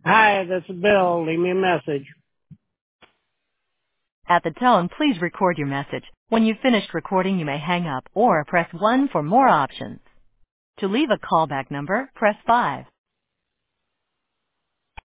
Hi, this is Bill. Leave me a message. At the tone, please record your message. When you've finished recording, you may hang up or press 1 for more options. To leave a callback number, press 5.